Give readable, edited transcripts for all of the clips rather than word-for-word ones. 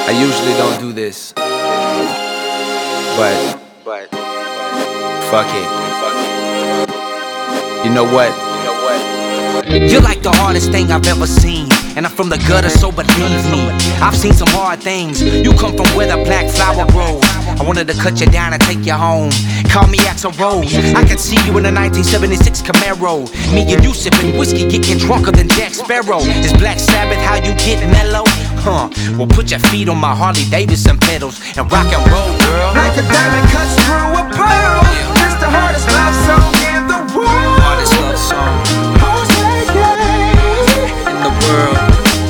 I usually don't do this, but fuck it. You know what? You're like the hardest thing I've ever seen, and I'm from the gutter, so believe me, I've seen some hard things. You come from where the black flower grows. I wanted to cut you down and take you home. Call me Axl Rose. I could see you in a 1976 Camaro. Me and you sipping whiskey, getting drunker than Jack Sparrow. Is Black Sabbath how you get mellow? Well, put your feet on my Harley Davidson pedals and rock and roll, girl. Like a diamond cuts through a pearl. It's the hardest love song in the world. Hardest love song in the world.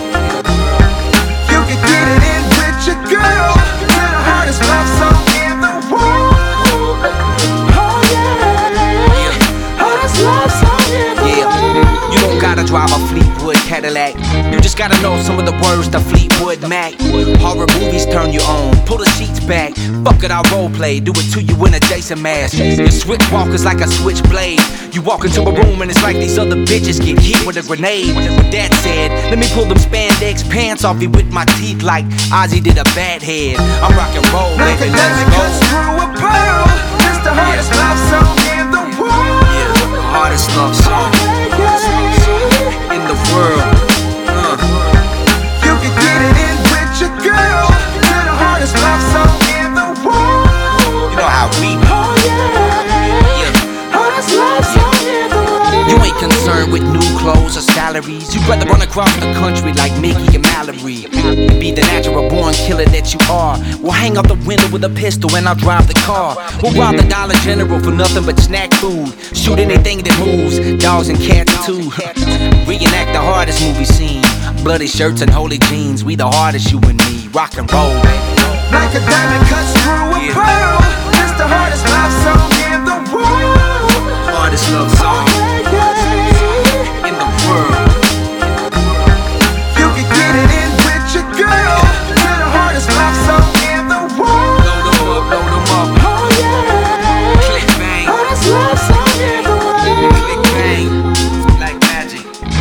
You can get it in with your girl. It's the hardest love song in the world. Oh yeah, hardest love song in the world. You don't gotta drive a Fleetwood Cadillac. You just gotta know some of the words to Fleetwood Mac. Horror movies turn you on. Pull the sheets back. Fuck it, I'll role play. Do it to you in a Jason mask. Your switch walk is like a switchblade. You walk into a room and it's like these other bitches get hit with a grenade. With that said, let me pull them spandex pants off you with my teeth like Ozzy did a bad head. I'm rock and roll, Like baby, a let's diamond go. cuts through a pearl. It's the hardest love song in the world. Hardest love song in the world. You can get it in with your girl. It's the hardest love song in the world. You know how we Oh yeah, hardest love song in the world. You ain't concerned with new clothes or salaries. You'd rather run across the country like Mickey and Mallory. Be the natural born killer that you are. We'll hang out the window with a pistol and I'll drive the car. We'll rob the Dollar General for nothing but snack food. Shoot anything that moves, dogs and cats too. Reenact the hardest movie scene. Bloody shirts and holy jeans. We the hardest, you and me. Rock and roll, baby. Like a diamond cuts through a pearl. It's the hardest love song in the world. Hardest love song in the world. You can get it in with your girl. It's the hardest love song in the world. Load them up. Oh yeah, Click bang, hardest love song in the world. click bang. It's black magic.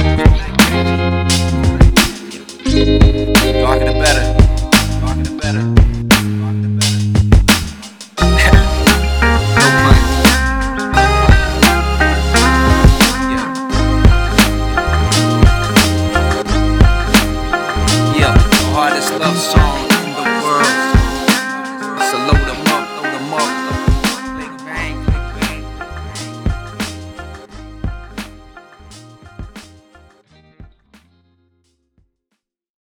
Darker the better. Darker the better. No pun. Yeah, the hardest love song.